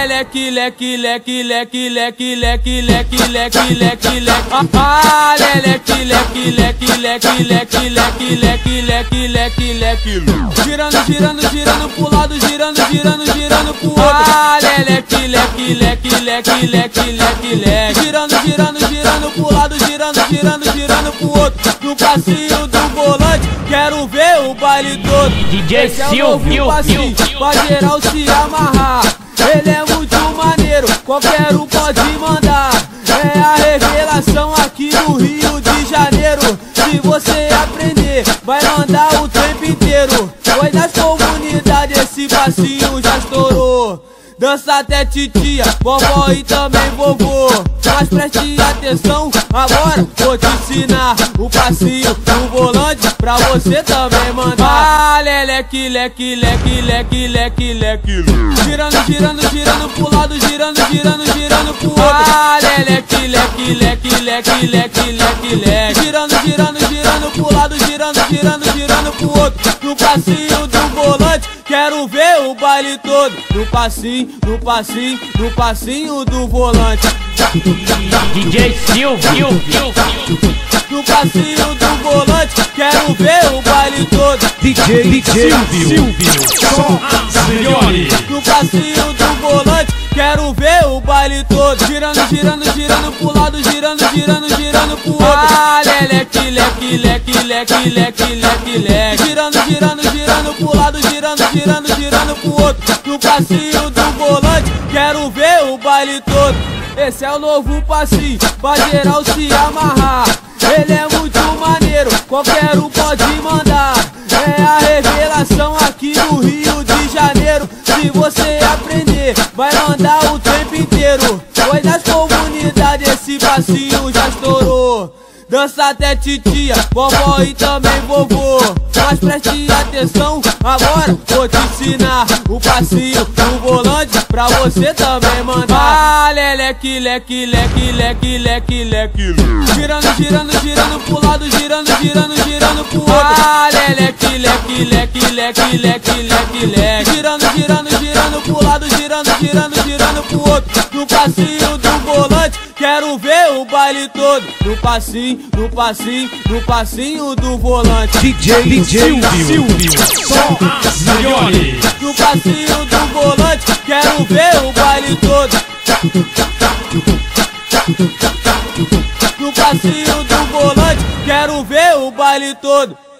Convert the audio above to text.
leque, leque, leque, leque, leque, leque, leque, leque, leque, leque. Ah, leque, leque, leque, leque, leque, leque, leque, leque, leque, leque. Girando, girando, girando pro lado, girando, girando, girando pro outro. Ah, leque, leque, leque, leque, leque, leque, leque. Girando, girando, girando pro lado, girando, girando, girando pro outro. No passinho do volante, quero ver o baile todo. DJ Silvio, passinho, pra geral se amarrar. Ele é muito maneiro, qualquer um pode mandar. É a revelação aqui no Rio de Janeiro. Se você aprender, vai mandar o tempo inteiro. Foi das comunidades, esse passinho já estourou. Dança até titia, vovó e também vovô. Mas preste atenção, agora vou te ensinar o passinho do volante pra você também mandar. Ah, leque, leque, leque, leque, leque, leque. Girando, girando, girando pro lado, girando, girando, girando pro outro. Ah, leque, leque, leque, leque, leque, leque, leque. Girando, girando, girando pro lado, girando, girando, girando pro outro. No passinho do volante, quero ver o baile todo. No passinho, no passinho, no passinho do volante. DJ Silvio. No passinho do volante, quero ver o baile todo. DJ Silvio, só as melhores. No passinho do volante, quero ver o baile todo. Girando, girando, girando pro lado, girando, girando, girando pro outro. Ah, leque, leque, leque, leque, leque, leque, leque. Girando, girando, girando pro lado, girando, girando, girando pro outro. No passinho do volante, quero ver o baile todo. Esse é o novo passinho, pra geral se amarrar. Ele é muito maneiro, qualquer um pode mandar. É a revelação aqui no Rio de Janeiro. Se você aprender, vai mandar o tempo inteiro. Foi das comunidades, esse passinho já estourou. Dança até titia, vovó e também vovô. Mas preste atenção, agora vou te ensinar o passinho do volante pra você também mandar. Ah, leque, leque, leque, leque, leque, leque. Girando, girando, girando pro lado, girando, girando, girando pro outro. Ah, leque, leque, leque, leque, leque, leque, leque. Girando, girando, girando pro lado, girando, girando, girando pro outro. No passinho do volante, quero ver o baile todo. No passinho, no passinho, no passinho do volante. DJ Silvio, só as melhores. No passinho do volante, quero ver o baile todo. No passinho do volante, quero ver o baile todo.